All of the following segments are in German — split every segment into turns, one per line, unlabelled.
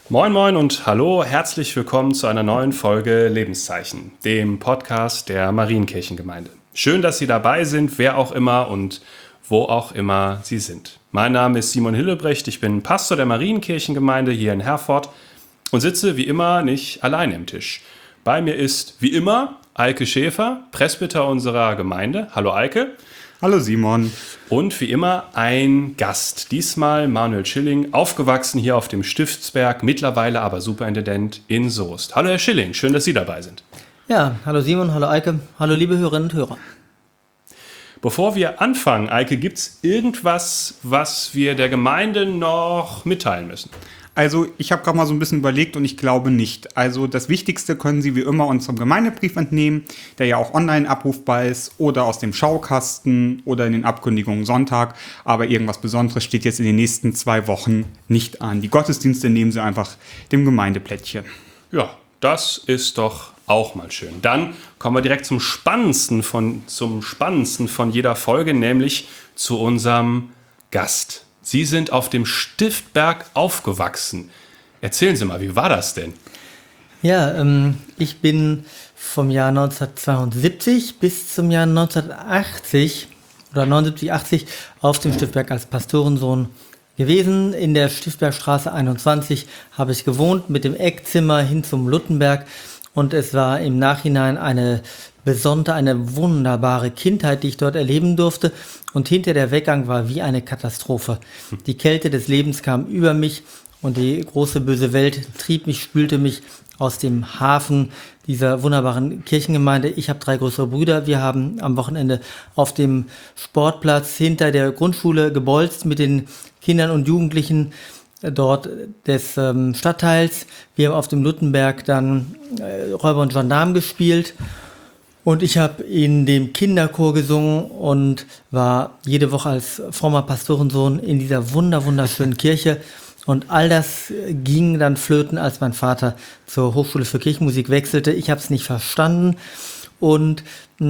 Moin Moin und hallo, herzlich willkommen zu einer neuen Folge Lebenszeichen, dem Podcast der Marienkirchengemeinde. Schön, dass Sie dabei sind, wer auch immer und wo auch immer Sie sind. Mein Name ist Simon Hillebrecht, ich bin Pastor der Marienkirchengemeinde hier in Herford und sitze wie immer nicht alleine am Tisch. Bei mir ist wie immer Eike Schäfer, Presbyter unserer Gemeinde. Hallo Eike.
Hallo Simon.
Und wie immer ein Gast, diesmal Manuel Schilling, aufgewachsen hier auf dem Stiftsberg, mittlerweile aber Superintendent in Soest. Hallo Herr Schilling, schön, dass Sie dabei sind.
Ja, hallo Simon, hallo Eike, hallo liebe Hörerinnen und Hörer.
Bevor wir anfangen, Eike, gibt es irgendwas, was wir der Gemeinde noch mitteilen müssen?
Also ich habe gerade mal so ein bisschen überlegt und ich glaube nicht. Also das Wichtigste können Sie wie immer unserem Gemeindebrief entnehmen, der ja auch online abrufbar ist oder aus dem Schaukasten oder in den Abkündigungen Sonntag. Aber irgendwas Besonderes steht jetzt in den nächsten 2 Wochen nicht an. Die Gottesdienste nehmen Sie einfach dem Gemeindeplättchen.
Ja, das ist doch auch mal schön. Dann kommen wir direkt zum Spannendsten von jeder Folge, nämlich zu unserem Gast. Sie sind auf dem Stiftberg aufgewachsen. Erzählen Sie mal, wie war das denn?
Ja, ich bin vom Jahr 1972 bis zum Jahr 1980 oder 79, 80 auf dem Stiftberg als Pastorensohn gewesen. In der Stiftbergstraße 21 habe ich gewohnt mit dem Eckzimmer hin zum Luttenberg. Und es war im Nachhinein eine wunderbare Kindheit, die ich dort erleben durfte. Und hinter der Weggang war wie eine Katastrophe. Die Kälte des Lebens kam über mich und die große böse Welt spülte mich aus dem Hafen dieser wunderbaren Kirchengemeinde. Ich habe 3 größere Brüder. Wir haben am Wochenende auf dem Sportplatz hinter der Grundschule gebolzt mit den Kindern und Jugendlichen dort des Stadtteils. Wir haben auf dem Luttenberg dann Räuber und Gendarm gespielt. Und ich habe in dem Kinderchor gesungen und war jede Woche als frommer Pastorensohn in dieser wunderschönen Kirche. Und all das ging dann flöten, als mein Vater zur Hochschule für Kirchenmusik wechselte. Ich habe es nicht verstanden und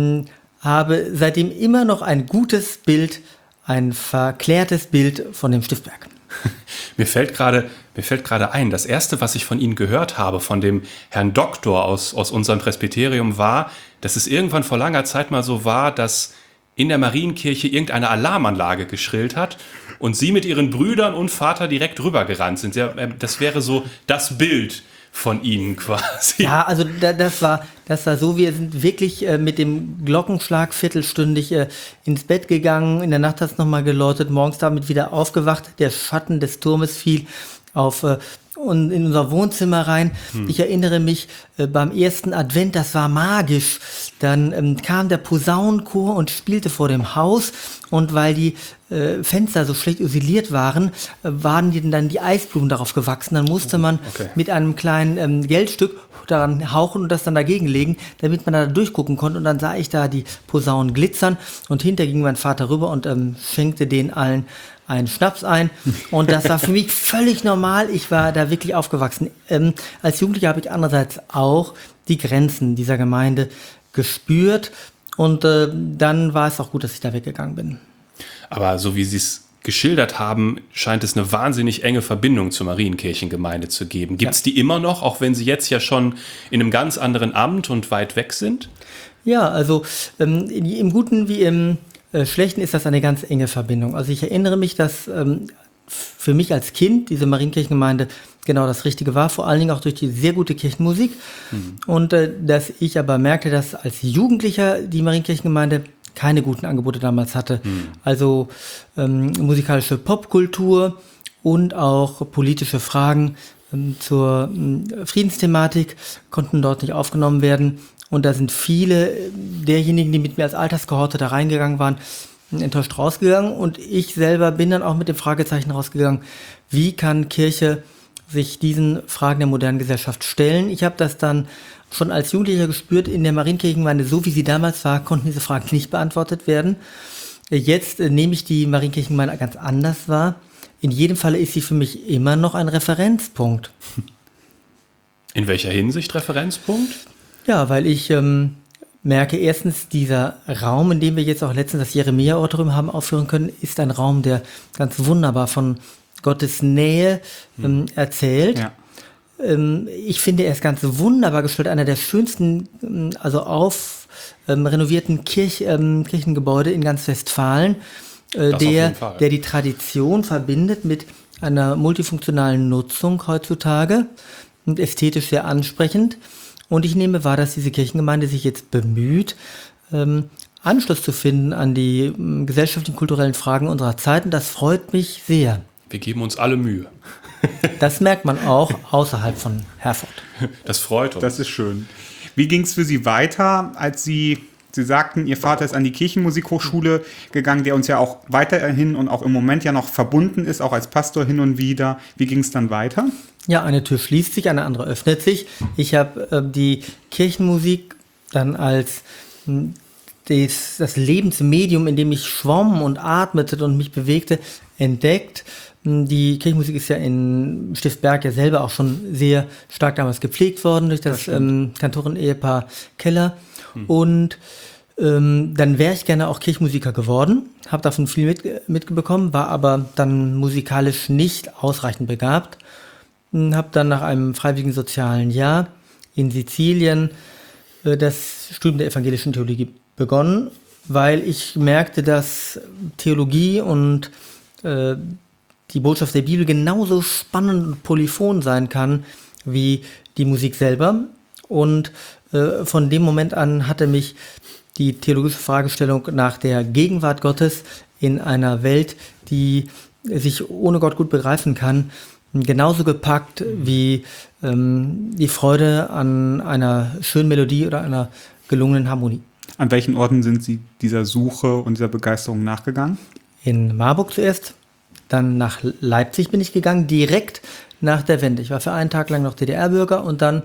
habe seitdem immer noch ein gutes Bild, ein verklärtes Bild von dem Stiftberg.
Mir fällt gerade ein, das erste, was ich von Ihnen gehört habe, von dem Herrn Doktor aus unserem Presbyterium, war, dass es irgendwann vor langer Zeit mal so war, dass in der Marienkirche irgendeine Alarmanlage geschrillt hat und Sie mit Ihren Brüdern und Vater direkt rübergerannt sind. Das wäre so das Bild von Ihnen quasi.
Ja, also das war so, wir sind wirklich mit dem Glockenschlag viertelstündig ins Bett gegangen, in der Nacht hat es nochmal geläutet, morgens damit wieder aufgewacht, der Schatten des Turmes fiel auf und in unser Wohnzimmer rein. Ich erinnere mich beim ersten Advent, das war magisch. Dann kam der Posaunenchor und spielte vor dem Haus und weil die Fenster so schlecht isoliert waren, waren dann die Eisblumen darauf gewachsen. Dann musste man mit einem kleinen Geldstück daran hauchen und das dann dagegen legen, damit man da durchgucken konnte. Und dann sah ich da die Posaunen glitzern und hinter ging mein Vater rüber und schenkte denen allen einen Schnaps ein und das war für mich völlig normal. Ich war da wirklich aufgewachsen. Als Jugendlicher habe ich andererseits auch die Grenzen dieser Gemeinde gespürt und dann war es auch gut, dass ich da weggegangen bin.
Aber so wie Sie es geschildert haben, scheint es eine wahnsinnig enge Verbindung zur Marienkirchengemeinde zu geben. Gibt es die immer noch, auch wenn Sie jetzt ja schon in einem ganz anderen Amt und weit weg sind?
Ja, also im Guten wie im Schlechten ist das eine ganz enge Verbindung. Also ich erinnere mich, dass für mich als Kind diese Marienkirchengemeinde genau das Richtige war, vor allen Dingen auch durch die sehr gute Kirchenmusik. Und dass ich aber merkte, dass als Jugendlicher die Marienkirchengemeinde keine guten Angebote damals hatte. Also musikalische Popkultur und auch politische Fragen zur Friedensthematik konnten dort nicht aufgenommen werden. Und da sind viele derjenigen, die mit mir als Alterskohorte da reingegangen waren, enttäuscht rausgegangen. Und ich selber bin dann auch mit dem Fragezeichen rausgegangen, wie kann Kirche sich diesen Fragen der modernen Gesellschaft stellen? Ich habe das dann schon als Jugendlicher gespürt, in der Marienkirchengemeinde, so wie sie damals war, konnten diese Fragen nicht beantwortet werden. Jetzt nehme ich die Marienkirchengemeinde ganz anders wahr. In jedem Falle ist sie für mich immer noch ein Referenzpunkt.
In welcher Hinsicht Referenzpunkt?
Ja, weil ich merke, erstens, dieser Raum, in dem wir jetzt auch letztens das Jeremia-Oratorium haben aufführen können, ist ein Raum, der ganz wunderbar von Gottes Nähe erzählt.
Ja.
Ich finde, er ist ganz wunderbar gestaltet, einer der schönsten, renovierten Kirchengebäude in ganz Westfalen, der die Tradition verbindet mit einer multifunktionalen Nutzung heutzutage und ästhetisch sehr ansprechend. Und ich nehme wahr, dass diese Kirchengemeinde sich jetzt bemüht, Anschluss zu finden an die gesellschaftlichen, kulturellen Fragen unserer Zeit. Und das freut mich sehr.
Wir geben uns alle Mühe.
Das merkt man auch außerhalb von Herford.
Das freut uns.
Das ist schön. Wie ging es für Sie weiter, als Sie sagten, Ihr Vater ist an die Kirchenmusikhochschule gegangen, der uns ja auch weiterhin und auch im Moment ja noch verbunden ist, auch als Pastor hin und wieder. Wie ging es dann weiter?
Ja, eine Tür schließt sich, eine andere öffnet sich. Ich habe die Kirchenmusik dann als das Lebensmedium, in dem ich schwamm und atmete und mich bewegte, entdeckt. Die Kirchenmusik ist ja in Stiftsberg ja selber auch schon sehr stark damals gepflegt worden durch das Kantoren-Ehepaar Keller. Und dann wäre ich gerne auch Kirchenmusiker geworden, habe davon viel mitbekommen, war aber dann musikalisch nicht ausreichend begabt. Habe dann nach einem freiwilligen sozialen Jahr in Sizilien das Studium der evangelischen Theologie begonnen, weil ich merkte, dass Theologie und die Botschaft der Bibel genauso spannend und polyphon sein kann wie die Musik selber. Und von dem Moment an hatte mich die theologische Fragestellung nach der Gegenwart Gottes in einer Welt, die sich ohne Gott gut begreifen kann, genauso gepackt wie die Freude an einer schönen Melodie oder einer gelungenen Harmonie.
An welchen Orten sind Sie dieser Suche und dieser Begeisterung nachgegangen?
In Marburg zuerst, dann nach Leipzig bin ich gegangen, direkt nach der Wende. Ich war für einen Tag lang noch DDR-Bürger und dann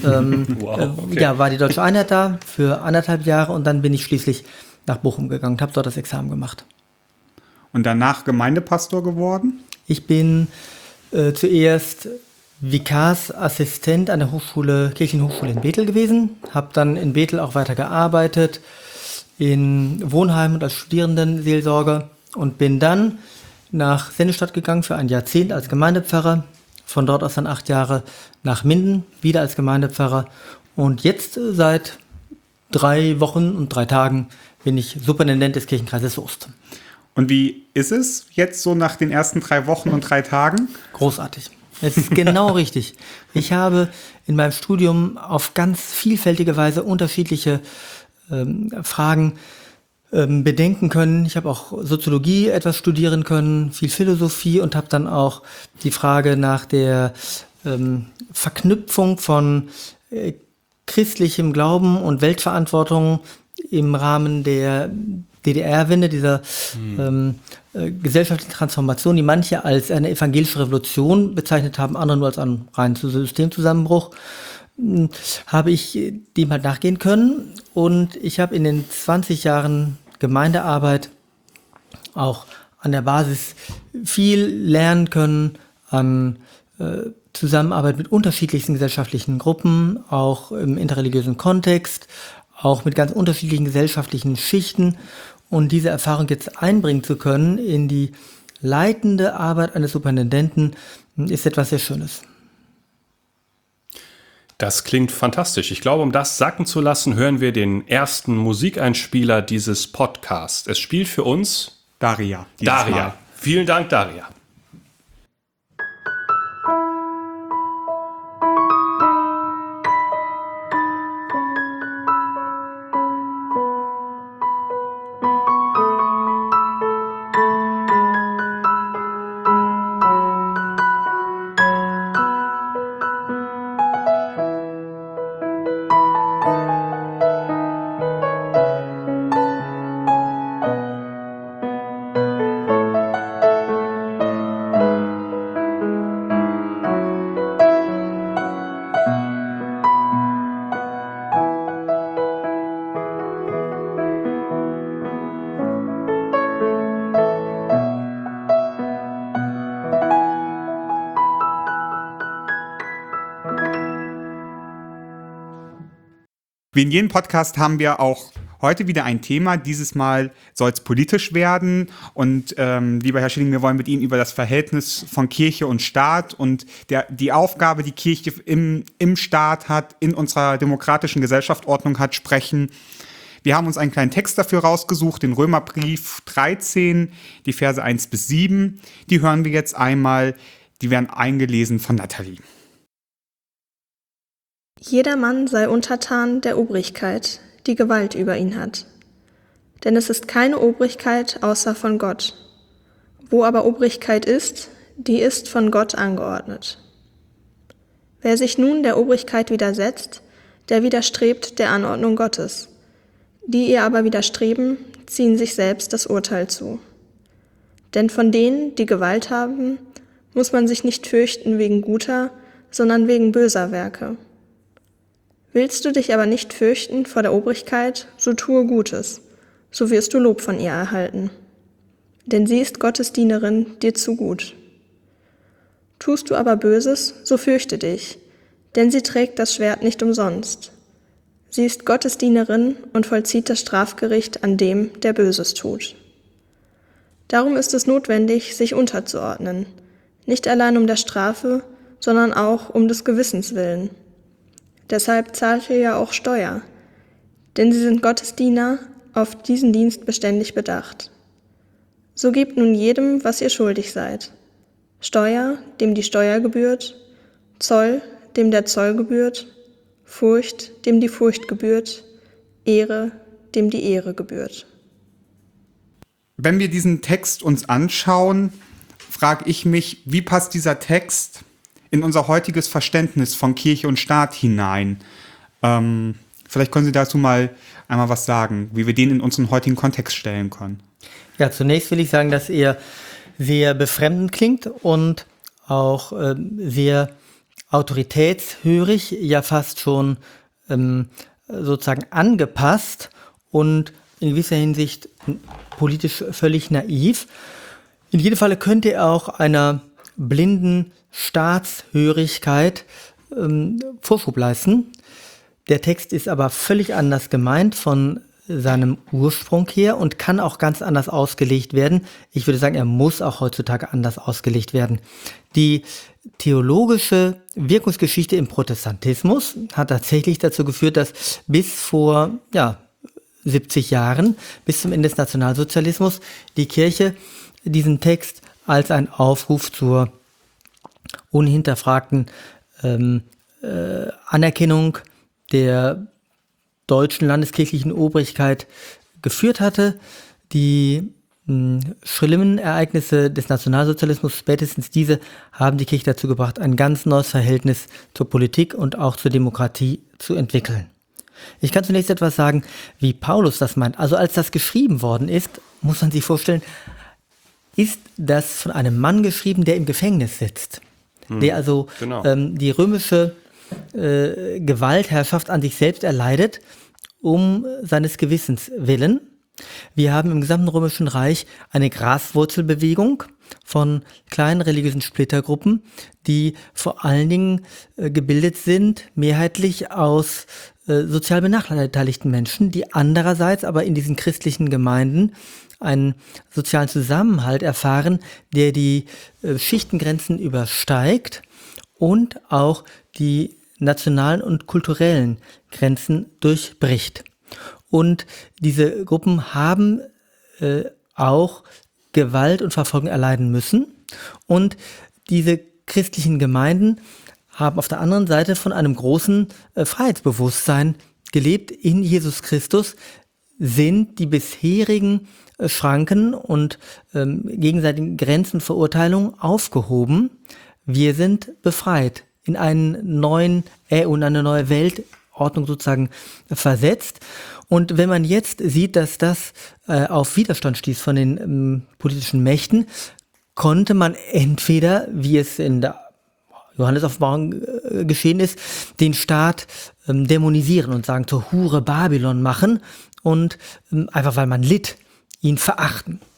war die Deutsche Einheit da für 1,5 Jahre und dann bin ich schließlich nach Bochum gegangen und habe dort das Examen gemacht.
Und danach Gemeindepastor geworden?
Ich bin zuerst Vikarsassistent an der Kirchenhochschule in Bethel gewesen, habe dann in Bethel auch weiter gearbeitet, in Wohnheimen und als Studierendenseelsorger und bin dann nach Sennestadt gegangen für ein Jahrzehnt als Gemeindepfarrer, von dort aus dann 8 Jahre nach Minden, wieder als Gemeindepfarrer und jetzt seit 3 Wochen und 3 Tagen bin ich Superintendent des Kirchenkreises Soest.
Und wie ist es jetzt so nach den ersten 3 Wochen und 3 Tagen?
Großartig. Es ist genau richtig. Ich habe in meinem Studium auf ganz vielfältige Weise unterschiedliche Fragen bedenken können. Ich habe auch Soziologie etwas studieren können, viel Philosophie und habe dann auch die Frage nach der Verknüpfung von christlichem Glauben und Weltverantwortung im Rahmen der DDR-Wende, dieser gesellschaftlichen Transformation, die manche als eine evangelische Revolution bezeichnet haben, andere nur als einen reinen Systemzusammenbruch, habe ich dem halt nachgehen können. Und ich habe in den 20 Jahren Gemeindearbeit auch an der Basis viel lernen können an Zusammenarbeit mit unterschiedlichsten gesellschaftlichen Gruppen, auch im interreligiösen Kontext, auch mit ganz unterschiedlichen gesellschaftlichen Schichten. Und diese Erfahrung jetzt einbringen zu können in die leitende Arbeit eines Superintendenten ist etwas sehr Schönes.
Das klingt fantastisch. Ich glaube, um das sacken zu lassen, hören wir den ersten Musikeinspieler dieses Podcasts. Es spielt für uns
Daria.
Daria. Vielen Dank, Daria.
Wie in jedem Podcast haben wir auch Heute wieder ein Thema, dieses Mal soll es politisch werden und lieber Herr Schilling, wir wollen mit Ihnen über das Verhältnis von Kirche und Staat und die Aufgabe, die Kirche im Staat hat, in unserer demokratischen Gesellschaftsordnung hat, sprechen. Wir haben uns einen kleinen Text dafür rausgesucht, den Römerbrief 13, die Verse 1-7. Die hören wir jetzt einmal, die werden eingelesen von Nathalie.
Jeder Mann sei untertan der Obrigkeit, die Gewalt über ihn hat. Denn es ist keine Obrigkeit außer von Gott. Wo aber Obrigkeit ist, die ist von Gott angeordnet. Wer sich nun der Obrigkeit widersetzt, der widerstrebt der Anordnung Gottes. Die ihr aber widerstreben, ziehen sich selbst das Urteil zu. Denn von denen, die Gewalt haben, muss man sich nicht fürchten wegen guter, sondern wegen böser Werke. Willst du dich aber nicht fürchten vor der Obrigkeit, so tue Gutes, so wirst du Lob von ihr erhalten. Denn sie ist Gottes Dienerin dir zu gut. Tust du aber Böses, so fürchte dich, denn sie trägt das Schwert nicht umsonst. Sie ist Gottes Dienerin und vollzieht das Strafgericht an dem, der Böses tut. Darum ist es notwendig, sich unterzuordnen, nicht allein um der Strafe, sondern auch um des Gewissens willen. Deshalb zahlt ihr ja auch Steuer, denn sie sind Gottes Diener, auf diesen Dienst beständig bedacht. So gebt nun jedem, was ihr schuldig seid. Steuer, dem die Steuer gebührt, Zoll, dem der Zoll gebührt, Furcht, dem die Furcht gebührt, Ehre, dem die Ehre gebührt.
Wenn wir diesen Text uns anschauen, frage ich mich, wie passt dieser Text in unser heutiges Verständnis von Kirche und Staat hinein? Vielleicht können Sie dazu mal einmal was sagen, wie wir den in unseren heutigen Kontext stellen können.
Ja, zunächst will ich sagen, dass er sehr befremdend klingt und auch sehr autoritätshörig, ja fast schon sozusagen angepasst und in gewisser Hinsicht politisch völlig naiv. In jedem Falle könnte er auch einer blinden Staatshörigkeit Vorschub leisten. Der Text ist aber völlig anders gemeint von seinem Ursprung her und kann auch ganz anders ausgelegt werden. Ich würde sagen, er muss auch heutzutage anders ausgelegt werden. Die theologische Wirkungsgeschichte im Protestantismus hat tatsächlich dazu geführt, dass bis vor 70 Jahren, bis zum Ende des Nationalsozialismus, die Kirche diesen Text als ein Aufruf zur unhinterfragten Anerkennung der deutschen landeskirchlichen Obrigkeit geführt hatte. Die schlimmen Ereignisse des Nationalsozialismus, spätestens diese, haben die Kirche dazu gebracht, ein ganz neues Verhältnis zur Politik und auch zur Demokratie zu entwickeln. Ich kann zunächst etwas sagen, wie Paulus das meint. Also als das geschrieben worden ist, muss man sich vorstellen, ist das von einem Mann geschrieben, der im Gefängnis sitzt. Der also die römische Gewaltherrschaft an sich selbst erleidet, um seines Gewissens willen. Wir haben im gesamten Römischen Reich eine Graswurzelbewegung von kleinen religiösen Splittergruppen, die vor allen Dingen gebildet sind, mehrheitlich aus sozial benachteiligten Menschen, die andererseits aber in diesen christlichen Gemeinden einen sozialen Zusammenhalt erfahren, der die Schichtengrenzen übersteigt und auch die nationalen und kulturellen Grenzen durchbricht. Und diese Gruppen haben auch Gewalt und Verfolgung erleiden müssen. Und diese christlichen Gemeinden haben auf der anderen Seite von einem großen Freiheitsbewusstsein gelebt. In Jesus Christus sind die bisherigen Schranken und gegenseitigen Grenzen, Verurteilungen aufgehoben. Wir sind befreit, in einen neuen und eine neue Weltordnung sozusagen versetzt. Und wenn man jetzt sieht, dass das auf Widerstand stieß von den politischen Mächten, konnte man entweder, wie es in der Johannes-Offenbarung geschehen ist, den Staat dämonisieren und sagen, zur Hure Babylon machen und einfach weil man litt, ihn verachten.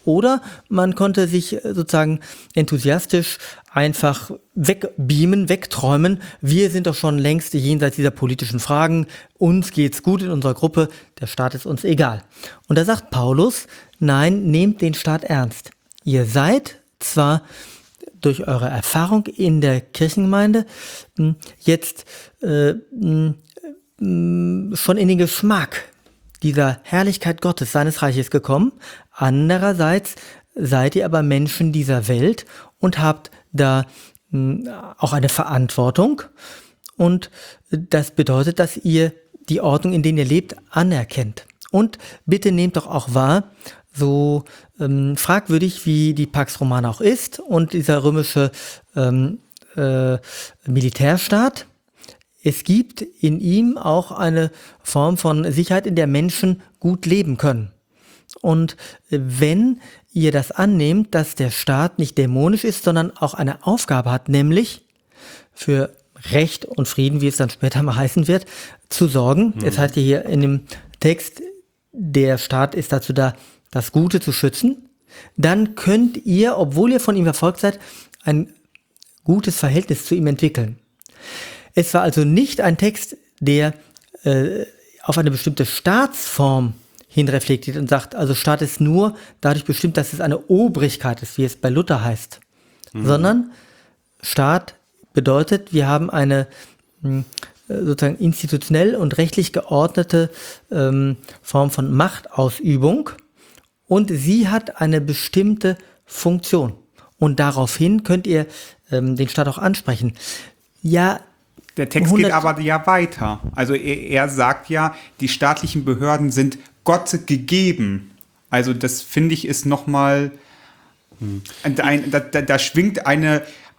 oder man konnte sich sozusagen enthusiastisch einfach wegbeamen, wegträumen. Wir sind doch schon längst jenseits dieser politischen Fragen. Uns geht's gut in unserer Gruppe. Der Staat ist uns egal. Und da sagt Paulus, nein, nehmt den Staat ernst. Ihr seid zwar durch eure Erfahrung in der Kirchengemeinde jetzt schon in den Geschmack dieser Herrlichkeit Gottes, seines Reiches gekommen. Andererseits seid ihr aber Menschen dieser Welt und habt da auch eine Verantwortung. Und das bedeutet, dass ihr die Ordnung, in der ihr lebt, anerkennt. Und bitte nehmt doch auch wahr, so fragwürdig wie die Pax Romana auch ist und dieser römische Militärstaat, es gibt in ihm auch eine Form von Sicherheit, in der Menschen gut leben können. Und wenn ihr das annehmt, dass der Staat nicht dämonisch ist, sondern auch eine Aufgabe hat, nämlich für Recht und Frieden, wie es dann später mal heißen wird, zu sorgen. Es heißt hier in dem Text, der Staat ist dazu da, das Gute zu schützen. Dann könnt ihr, obwohl ihr von ihm verfolgt seid, ein gutes Verhältnis zu ihm entwickeln. Es war also nicht ein Text, der auf eine bestimmte Staatsform hinreflektiert und sagt, also Staat ist nur dadurch bestimmt, dass es eine Obrigkeit ist, wie es bei Luther heißt. Sondern Staat bedeutet, wir haben eine sozusagen institutionell und rechtlich geordnete Form von Machtausübung und sie hat eine bestimmte Funktion. Und daraufhin könnt ihr den Staat auch ansprechen. Ja,
der Text geht aber ja weiter. Also er sagt ja, die staatlichen Behörden sind Gott gegeben. Also das finde ich ist nochmal, da schwingt ein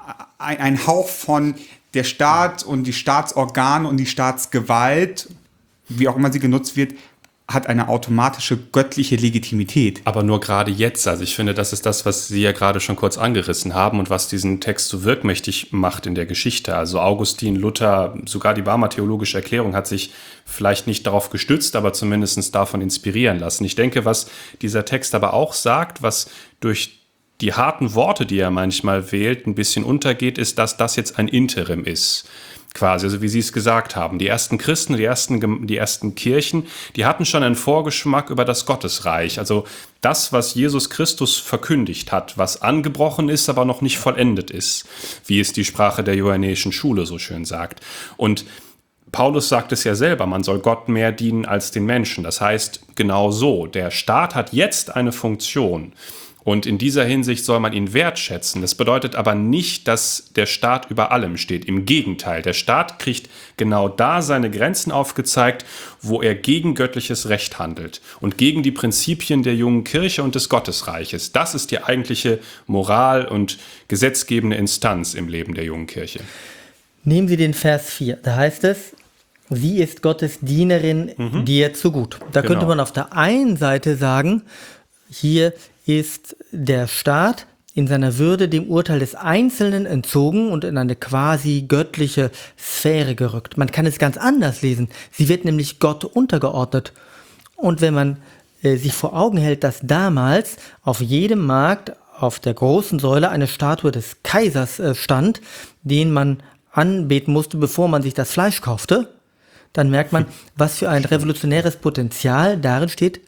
Hauch von der Staat und die Staatsorgane und die Staatsgewalt, wie auch immer sie genutzt wird, hat eine automatische göttliche Legitimität.
Aber nur gerade jetzt. Also ich finde, das ist das, was Sie ja gerade schon kurz angerissen haben und was diesen Text so wirkmächtig macht in der Geschichte. Also Augustin, Luther, sogar die Barmer Theologische Erklärung hat sich vielleicht nicht darauf gestützt, aber zumindest davon inspirieren lassen. Ich denke, was dieser Text aber auch sagt, was durch die harten Worte, die er manchmal wählt, ein bisschen untergeht, ist, dass das jetzt ein Interim ist. Quasi, also wie Sie es gesagt haben. Die ersten Christen, die ersten Kirchen, die hatten schon einen Vorgeschmack über das Gottesreich. Also das, was Jesus Christus verkündigt hat, was angebrochen ist, aber noch nicht vollendet ist, wie es die Sprache der johannäischen Schule so schön sagt. Und Paulus sagt es ja selber, man soll Gott mehr dienen als den Menschen. Das heißt, genau so, der Staat hat jetzt eine Funktion. Und in dieser Hinsicht soll man ihn wertschätzen. Das bedeutet aber nicht, dass der Staat über allem steht. Im Gegenteil, der Staat kriegt genau da seine Grenzen aufgezeigt, wo er gegen göttliches Recht handelt und gegen die Prinzipien der jungen Kirche und des Gottesreiches. Das ist die eigentliche Moral- und gesetzgebende Instanz im Leben der jungen Kirche.
Nehmen Sie den Vers 4. Da heißt es, sie ist Gottes Dienerin dir zu gut. Da könnte man auf der einen Seite sagen, hier ist der Staat in seiner Würde dem Urteil des Einzelnen entzogen und in eine quasi göttliche Sphäre gerückt. Man kann es ganz anders lesen. Sie wird nämlich Gott untergeordnet. Und wenn man sich vor Augen hält, dass damals auf jedem Markt auf der großen Säule eine Statue des Kaisers stand, den man anbeten musste, bevor man sich das Fleisch kaufte, dann merkt man, was für ein revolutionäres Potenzial darin steckt,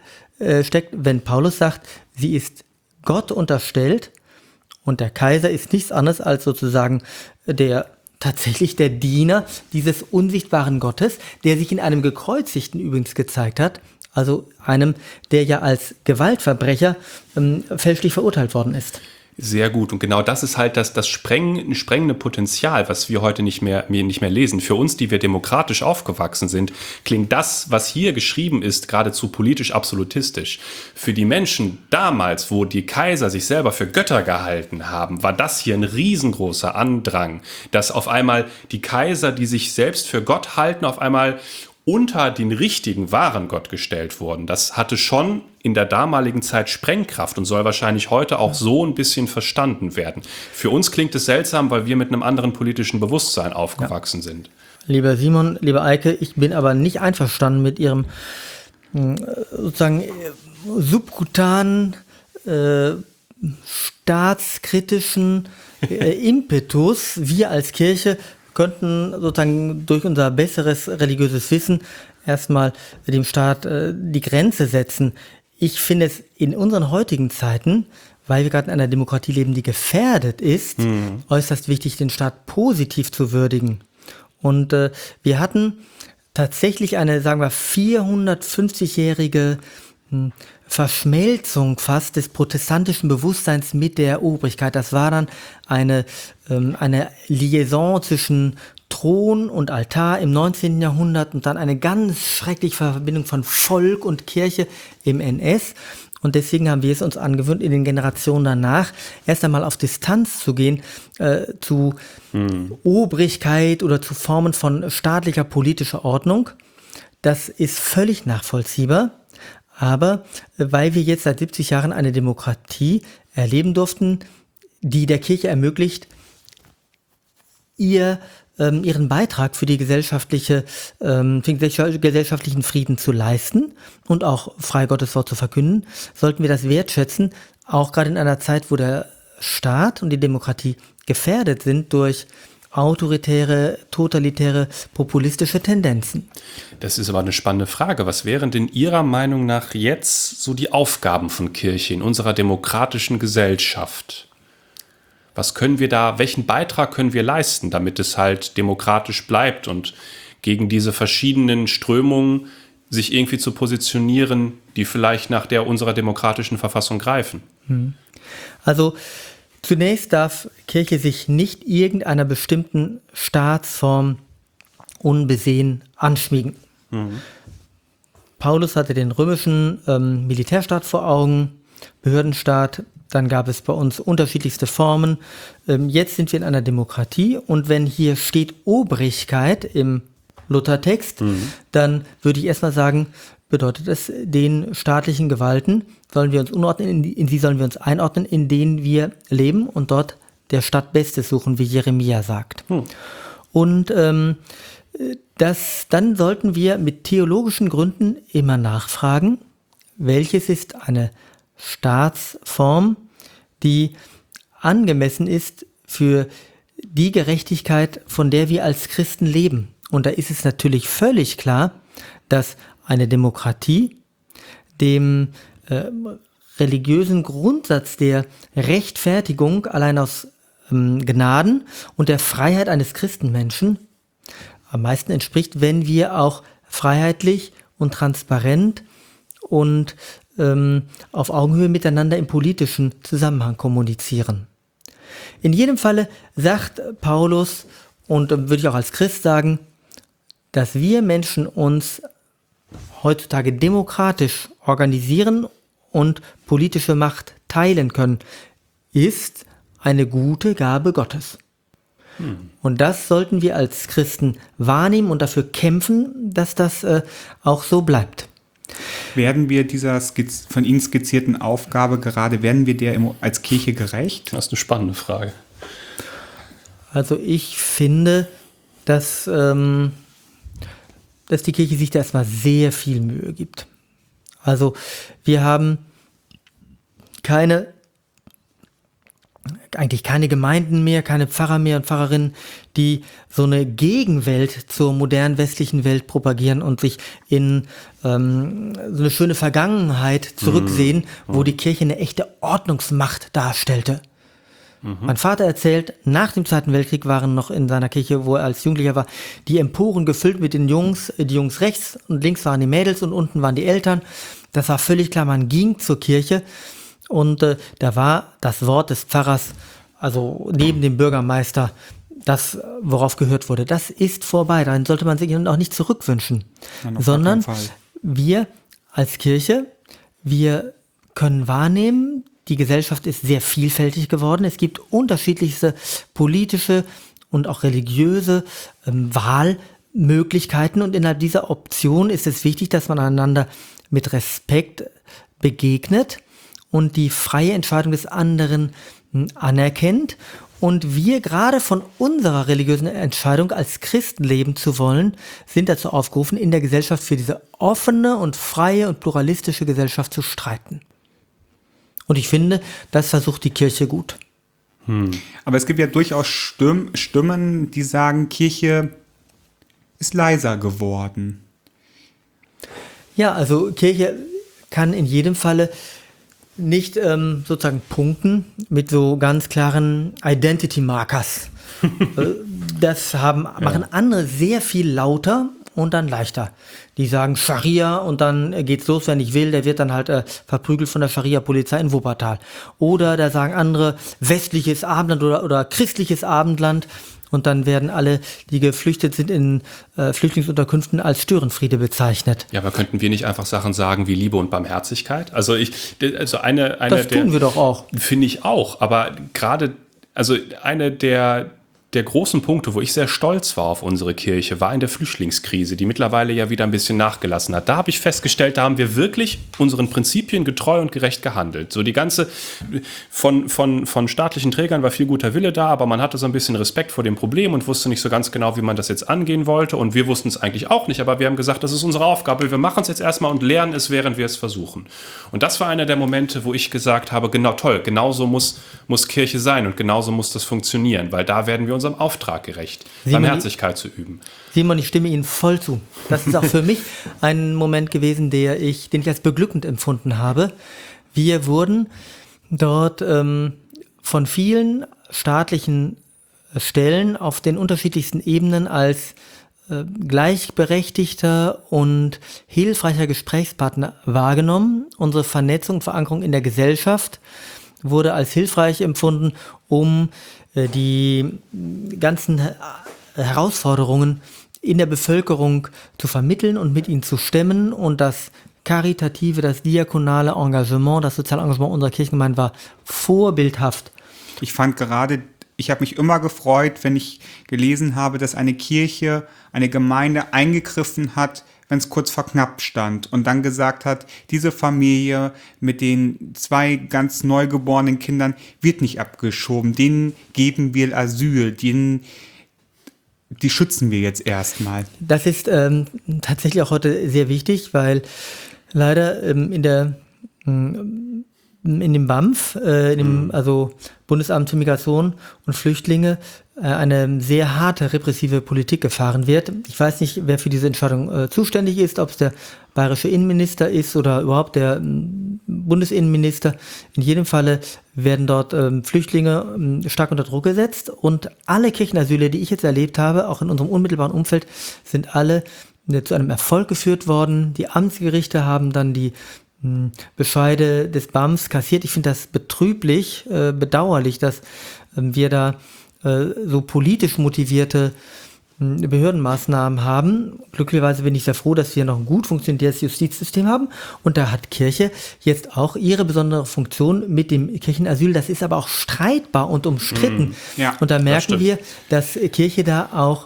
wenn Paulus sagt, sie ist Gott unterstellt und der Kaiser ist nichts anderes als sozusagen tatsächlich der Diener dieses unsichtbaren Gottes, der sich in einem Gekreuzigten übrigens gezeigt hat, also einem, der ja als Gewaltverbrecher fälschlich verurteilt worden ist.
Sehr gut. Und genau das ist halt das sprengende Potenzial, was wir heute nicht mehr lesen. Für uns, die wir demokratisch aufgewachsen sind, klingt das, was hier geschrieben ist, geradezu politisch absolutistisch. Für die Menschen damals, wo die Kaiser sich selber für Götter gehalten haben, war das hier ein riesengroßer Andrang, dass auf einmal die Kaiser, die sich selbst für Gott halten, auf einmal unter den richtigen, wahren Gott gestellt wurden. Das hatte schon in der damaligen Zeit Sprengkraft und soll wahrscheinlich heute auch so ein bisschen verstanden werden. Für uns klingt es seltsam, weil wir mit einem anderen politischen Bewusstsein aufgewachsen sind.
Lieber Simon, lieber Eike, ich bin aber nicht einverstanden mit Ihrem sozusagen subkutanen staatskritischen Impetus. Wir als Kirche könnten sozusagen durch unser besseres religiöses Wissen erstmal dem Staat die Grenze setzen. Ich finde es in unseren heutigen Zeiten, weil wir gerade in einer Demokratie leben, die gefährdet ist, äußerst wichtig, den Staat positiv zu würdigen. Und wir hatten tatsächlich eine, sagen wir, 450-jährige Verschmelzung fast des protestantischen Bewusstseins mit der Obrigkeit. Das war dann eine Liaison zwischen Thron und Altar im 19. Jahrhundert und dann eine ganz schreckliche Verbindung von Volk und Kirche im NS. Und deswegen haben wir es uns angewöhnt, in den Generationen danach erst einmal auf Distanz zu gehen, zu Obrigkeit oder zu Formen von staatlicher politischer Ordnung. Das ist völlig nachvollziehbar. Aber weil wir jetzt seit 70 Jahren eine Demokratie erleben durften, die der Kirche ermöglicht, ihren Beitrag für die gesellschaftlichen Frieden zu leisten und auch frei Gottes Wort zu verkünden, sollten wir das wertschätzen, auch gerade in einer Zeit, wo der Staat und die Demokratie gefährdet sind durch autoritäre, totalitäre, populistische Tendenzen.
Das ist aber eine spannende Frage. Was wären denn Ihrer Meinung nach jetzt so die Aufgaben von Kirche in unserer demokratischen Gesellschaft? Was können wir da, welchen Beitrag können wir leisten, damit es halt demokratisch bleibt und gegen diese verschiedenen Strömungen sich irgendwie zu positionieren, die vielleicht nach der unserer demokratischen Verfassung greifen?
Also zunächst darf Kirche sich nicht irgendeiner bestimmten Staatsform unbesehen anschmiegen. Paulus hatte den römischen Militärstaat vor Augen, Behördenstaat. Dann gab es bei uns unterschiedlichste Formen. Jetzt sind wir in einer Demokratie und wenn hier steht Obrigkeit im Luthertext, dann würde ich erstmal sagen, bedeutet es, den staatlichen Gewalten sollen wir uns unordnen, in die sollen wir uns einordnen, in denen wir leben und dort der Stadt Bestes suchen, wie Jeremia sagt. Und dann sollten wir mit theologischen Gründen immer nachfragen, welches ist eine Staatsform, die angemessen ist für die Gerechtigkeit, von der wir als Christen leben. Und da ist es natürlich völlig klar, dass eine Demokratie dem religiösen Grundsatz der Rechtfertigung allein aus Gnaden und der Freiheit eines Christenmenschen am meisten entspricht, wenn wir auch freiheitlich und transparent und auf Augenhöhe miteinander im politischen Zusammenhang kommunizieren. In jedem Falle sagt Paulus, und würde ich auch als Christ sagen, dass wir Menschen uns heutzutage demokratisch organisieren und politische Macht teilen können, ist eine gute Gabe Gottes. Und das sollten wir als Christen wahrnehmen und dafür kämpfen, dass das auch so bleibt.
Werden wir dieser von Ihnen skizzierten Aufgabe werden wir der als Kirche gerecht?
Das ist eine spannende Frage.
Also ich finde, dass die Kirche sich da erstmal sehr viel Mühe gibt. Also wir haben eigentlich keine Gemeinden mehr, keine Pfarrer mehr und Pfarrerinnen, die so eine Gegenwelt zur modernen westlichen Welt propagieren und sich in so eine schöne Vergangenheit zurücksehen, wo die Kirche eine echte Ordnungsmacht darstellte. Mein Vater erzählt, nach dem Zweiten Weltkrieg waren noch in seiner Kirche, wo er als Jugendlicher war, die Emporen gefüllt mit den Jungs, die Jungs rechts und links waren die Mädels und unten waren die Eltern. Das war völlig klar, man ging zur Kirche. Und da war das Wort des Pfarrers, also neben dem Bürgermeister, das, worauf gehört wurde. Das ist vorbei, daran sollte man sich auch nicht zurückwünschen.
Nein,
sondern wir als Kirche, wir können wahrnehmen, die Gesellschaft ist sehr vielfältig geworden. Es gibt unterschiedlichste politische und auch religiöse Wahlmöglichkeiten. Und innerhalb dieser Option ist es wichtig, dass man einander mit Respekt begegnet und die freie Entscheidung des anderen anerkennt. Und wir gerade von unserer religiösen Entscheidung als Christen leben zu wollen, sind dazu aufgerufen, in der Gesellschaft für diese offene und freie und pluralistische Gesellschaft zu streiten. Und ich finde, das versucht die Kirche gut.
Aber es gibt ja durchaus Stimmen, die sagen, Kirche ist leiser geworden.
Ja, also Kirche kann in jedem Falle nicht sozusagen punkten mit so ganz klaren Identity-Markers. Das machen andere sehr viel lauter und dann leichter. Die sagen Scharia und dann geht's los, wer nicht will, der wird dann halt verprügelt von der Scharia-Polizei in Wuppertal. Oder da sagen andere westliches Abendland oder christliches Abendland und dann werden alle, die geflüchtet sind in Flüchtlingsunterkünften, als Störenfriede bezeichnet.
Ja, aber könnten wir nicht einfach Sachen sagen wie Liebe und Barmherzigkeit? Also eine
Das tun wir doch auch.
Finde ich auch, aber gerade, also eine der großen Punkte, wo ich sehr stolz war auf unsere Kirche, war in der Flüchtlingskrise, die mittlerweile ja wieder ein bisschen nachgelassen hat. Da habe ich festgestellt, da haben wir wirklich unseren Prinzipien getreu und gerecht gehandelt. So die ganze, von staatlichen Trägern war viel guter Wille da, aber man hatte so ein bisschen Respekt vor dem Problem und wusste nicht so ganz genau, wie man das jetzt angehen wollte. Und wir wussten es eigentlich auch nicht, aber wir haben gesagt, das ist unsere Aufgabe. Wir machen es jetzt erstmal und lernen es, während wir es versuchen. Und das war einer der Momente, wo ich gesagt habe, genau, toll, genauso muss Kirche sein und genauso muss das funktionieren, weil da werden wir unserem Auftrag gerecht, Barmherzigkeit zu üben.
Simon, ich stimme Ihnen voll zu. Das ist auch für mich ein Moment gewesen, den ich als beglückend empfunden habe. Wir wurden dort von vielen staatlichen Stellen auf den unterschiedlichsten Ebenen als gleichberechtigter und hilfreicher Gesprächspartner wahrgenommen. Unsere Vernetzung und Verankerung in der Gesellschaft wurde als hilfreich empfunden, um die ganzen Herausforderungen in der Bevölkerung zu vermitteln und mit ihnen zu stemmen. Und das karitative, das diakonale Engagement, das soziale Engagement unserer Kirchengemeinde war vorbildhaft.
Ich habe mich immer gefreut, wenn ich gelesen habe, dass eine Kirche, eine Gemeinde eingegriffen hat, wenn es kurz vor knapp stand und dann gesagt hat, diese Familie mit den 2 ganz neugeborenen Kindern wird nicht abgeschoben, denen geben wir Asyl, die schützen wir jetzt erstmal.
Das ist tatsächlich auch heute sehr wichtig, weil leider in dem BAMF, also Bundesamt für Migration und Flüchtlinge, eine sehr harte repressive Politik gefahren wird. Ich weiß nicht, wer für diese Entscheidung zuständig ist, ob es der bayerische Innenminister ist oder überhaupt der Bundesinnenminister. In jedem Falle werden dort Flüchtlinge stark unter Druck gesetzt und alle Kirchenasyle, die ich jetzt erlebt habe, auch in unserem unmittelbaren Umfeld, sind alle zu einem Erfolg geführt worden. Die Amtsgerichte haben dann die Bescheide des BAMFs kassiert. Ich finde das betrüblich, bedauerlich, dass wir da so politisch motivierte Behördenmaßnahmen haben. Glücklicherweise bin ich sehr froh, dass wir noch ein gut funktionierendes Justizsystem haben. Und da hat Kirche jetzt auch ihre besondere Funktion mit dem Kirchenasyl. Das ist aber auch streitbar und umstritten.
Ja,
und da merken wir, dass Kirche da auch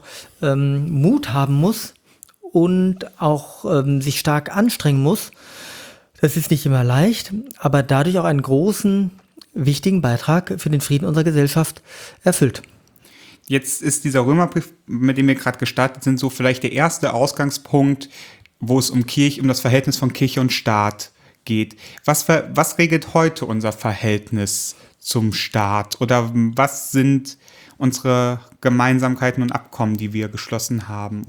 Mut haben muss und auch sich stark anstrengen muss. Das ist nicht immer leicht, aber dadurch auch einen großen, wichtigen Beitrag für den Frieden unserer Gesellschaft erfüllt.
Jetzt ist dieser Römerbrief, mit dem wir gerade gestartet sind, so vielleicht der erste Ausgangspunkt, wo es um das Verhältnis von Kirche und Staat geht. Was regelt heute unser Verhältnis zum Staat? Oder was sind unsere Gemeinsamkeiten und Abkommen, die wir geschlossen haben?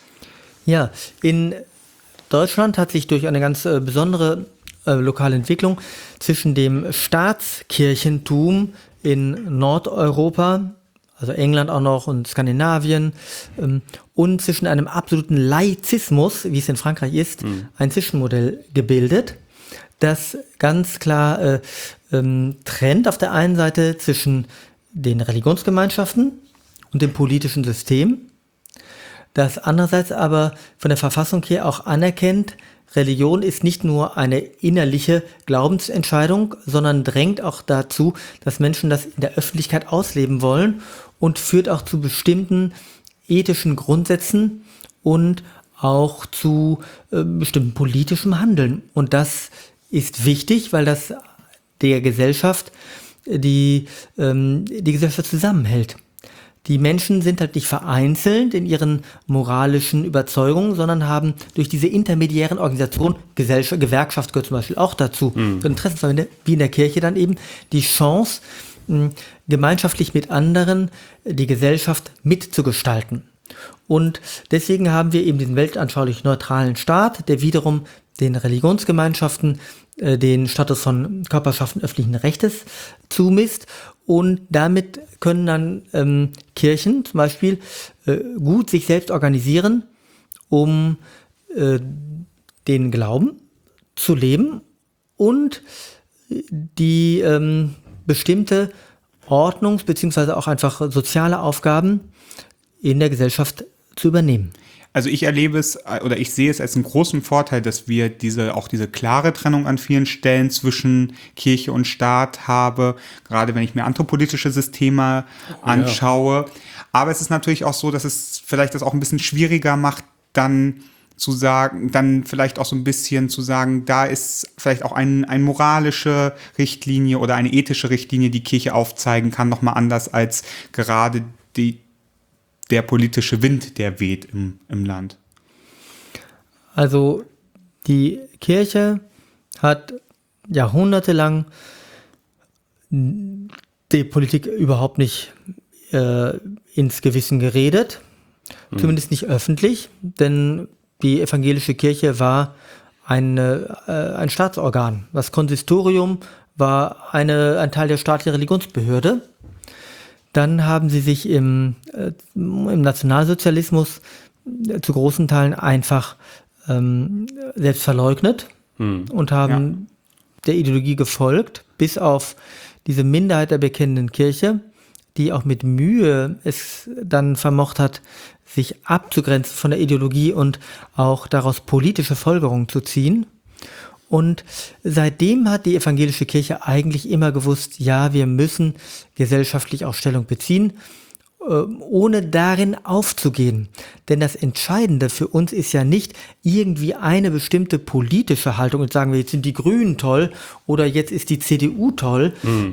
Ja, in Deutschland hat sich durch eine ganz besondere lokale Entwicklung zwischen dem Staatskirchentum in Nordeuropa, also England auch noch und Skandinavien, und zwischen einem absoluten Laizismus, wie es in Frankreich ist, ein Zwischenmodell gebildet, das ganz klar trennt auf der einen Seite zwischen den Religionsgemeinschaften und dem politischen System, das andererseits aber von der Verfassung her auch anerkennt, Religion ist nicht nur eine innerliche Glaubensentscheidung, sondern drängt auch dazu, dass Menschen das in der Öffentlichkeit ausleben wollen und führt auch zu bestimmten ethischen Grundsätzen und auch zu bestimmten politischem Handeln. Und das ist wichtig, weil das der Gesellschaft die Gesellschaft zusammenhält. die Menschen sind halt nicht vereinzelt in ihren moralischen Überzeugungen, sondern haben durch diese intermediären Organisationen, Gewerkschaft gehört zum Beispiel auch dazu, so Interessenverbände, wie in der Kirche dann eben, die Chance, gemeinschaftlich mit anderen die Gesellschaft mitzugestalten. Und deswegen haben wir eben diesen weltanschaulich neutralen Staat, der wiederum den Religionsgemeinschaften den Status von Körperschaften öffentlichen Rechtes zumisst. Und damit können dann Kirchen zum Beispiel gut sich selbst organisieren, um den Glauben zu leben und die bestimmte Ordnungs- bzw. auch einfach soziale Aufgaben in der Gesellschaft zu übernehmen.
Also ich erlebe es oder ich sehe es als einen großen Vorteil, dass wir diese klare Trennung an vielen Stellen zwischen Kirche und Staat habe, gerade wenn ich mir andere politische Systeme anschaue. Aber es ist natürlich auch so, dass es vielleicht das auch ein bisschen schwieriger macht, dann vielleicht auch so ein bisschen zu sagen, da ist vielleicht auch eine moralische Richtlinie oder eine ethische Richtlinie, die Kirche aufzeigen kann, nochmal anders als gerade der politische Wind, der weht im Land.
Also die Kirche hat jahrhundertelang die Politik überhaupt nicht ins Gewissen geredet, zumindest nicht öffentlich, denn die evangelische Kirche war ein Staatsorgan. Das Konsistorium war ein Teil der staatlichen Religionsbehörde. Dann haben sie sich im Nationalsozialismus zu großen Teilen einfach selbst verleugnet und haben der Ideologie gefolgt, bis auf diese Minderheit der bekennenden Kirche, die auch mit Mühe es dann vermocht hat, sich abzugrenzen von der Ideologie und auch daraus politische Folgerungen zu ziehen. Und seitdem hat die evangelische Kirche eigentlich immer gewusst, ja, wir müssen gesellschaftlich auch Stellung beziehen, ohne darin aufzugehen. Denn das Entscheidende für uns ist ja nicht irgendwie eine bestimmte politische Haltung und sagen wir, jetzt sind die Grünen toll oder jetzt ist die CDU toll.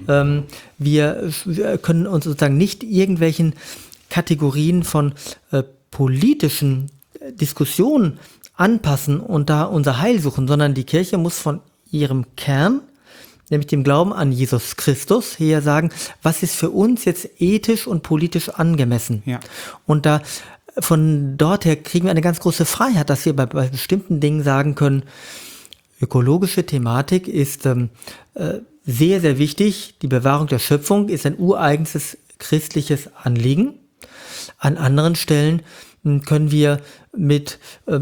Wir können uns sozusagen nicht irgendwelchen Kategorien von politischen Diskussionen anpassen und da unser Heil suchen, sondern die Kirche muss von ihrem Kern, nämlich dem Glauben an Jesus Christus, her sagen, was ist für uns jetzt ethisch und politisch angemessen. Ja. Und von dort her kriegen wir eine ganz große Freiheit, dass wir bei bestimmten Dingen sagen können, ökologische Thematik ist sehr, sehr wichtig. Die Bewahrung der Schöpfung ist ein ureigenstes christliches Anliegen. An anderen Stellen können wir mit,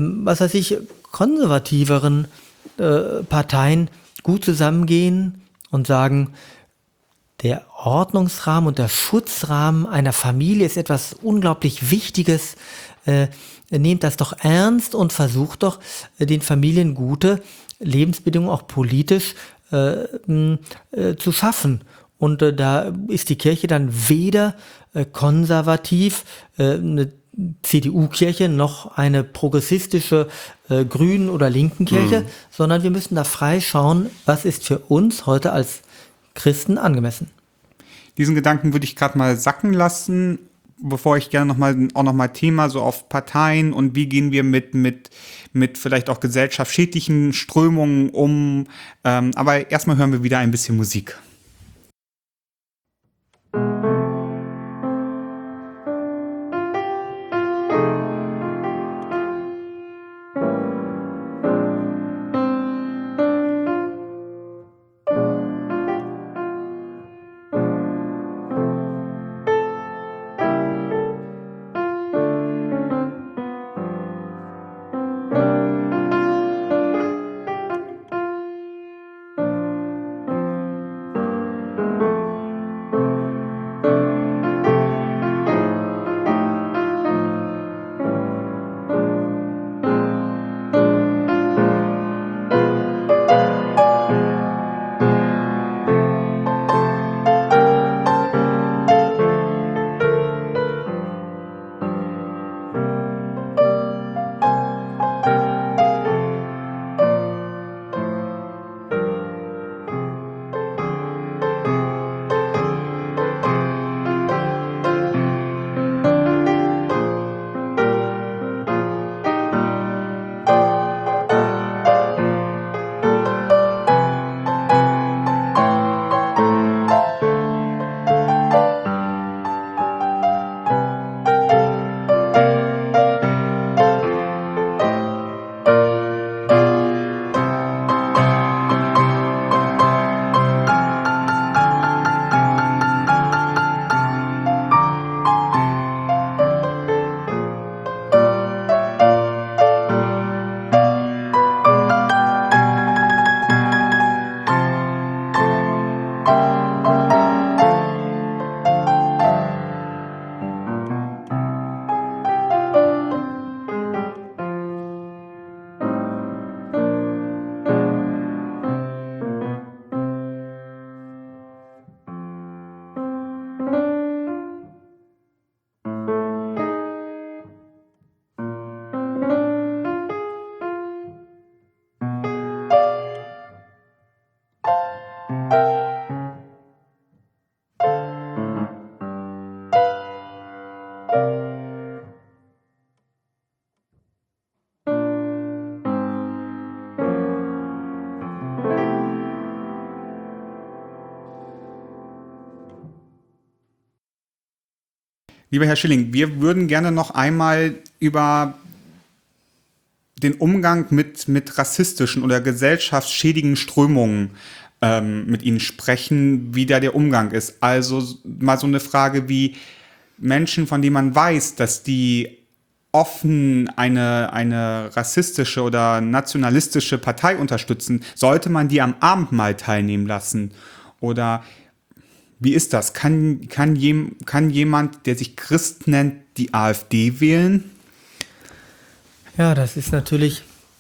konservativeren Parteien gut zusammengehen und sagen, der Ordnungsrahmen und der Schutzrahmen einer Familie ist etwas unglaublich Wichtiges. Nehmt das doch ernst und versucht doch, den Familien gute Lebensbedingungen auch politisch zu schaffen. Und da ist die Kirche dann weder konservativ, eine CDU-Kirche, noch eine progressistische Grünen- oder linken Kirche, sondern wir müssen da frei schauen, was ist für uns heute als Christen angemessen.
Diesen Gedanken würde ich gerade mal sacken lassen, bevor ich gerne noch mal Thema so auf Parteien und wie gehen wir mit vielleicht auch gesellschaftsschädlichen Strömungen um. Aber erstmal hören wir wieder ein bisschen Musik. Lieber Herr Schilling, wir würden gerne noch einmal über den Umgang mit rassistischen oder gesellschaftsschädigen Strömungen mit Ihnen sprechen, wie da der Umgang ist. Also mal so eine Frage wie Menschen, von denen man weiß, dass die offen eine rassistische oder nationalistische Partei unterstützen, sollte man die am Abendmahl teilnehmen lassen? Oder wie ist das? Kann jemand, der sich Christ nennt, die AfD wählen?
Ja, das ist natürlich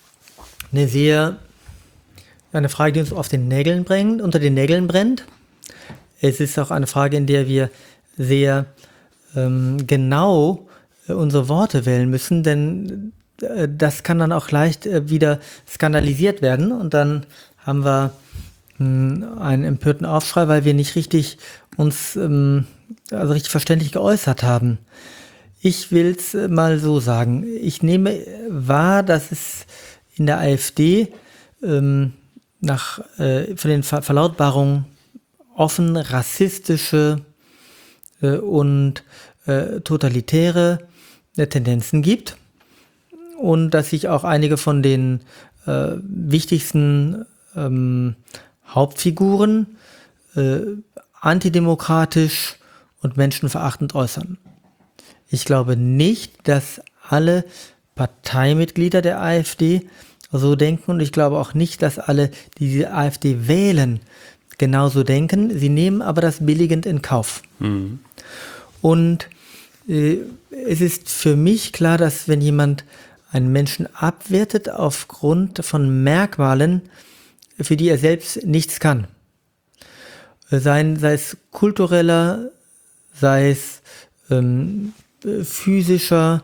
eine Frage, die uns unter den Nägeln brennt. Es ist auch eine Frage, in der wir sehr genau unsere Worte wählen müssen, denn das kann dann auch leicht wieder skandalisiert werden und dann haben wir einen empörten Aufschrei, weil wir nicht richtig uns richtig verständlich geäußert haben. Ich will es mal so sagen. Ich nehme wahr, dass es in der AfD von den Verlautbarungen offen rassistische und totalitäre Tendenzen gibt und dass sich auch einige von den wichtigsten Hauptfiguren antidemokratisch und menschenverachtend äußern. Ich glaube nicht, dass alle Parteimitglieder der AfD so denken und ich glaube auch nicht, dass alle, die die AfD wählen, genauso denken. Sie nehmen aber das billigend in Kauf. Mhm. Und es ist für mich klar, dass wenn jemand einen Menschen abwertet aufgrund von Merkmalen, für die er selbst nichts kann, sei es kultureller, sei es physischer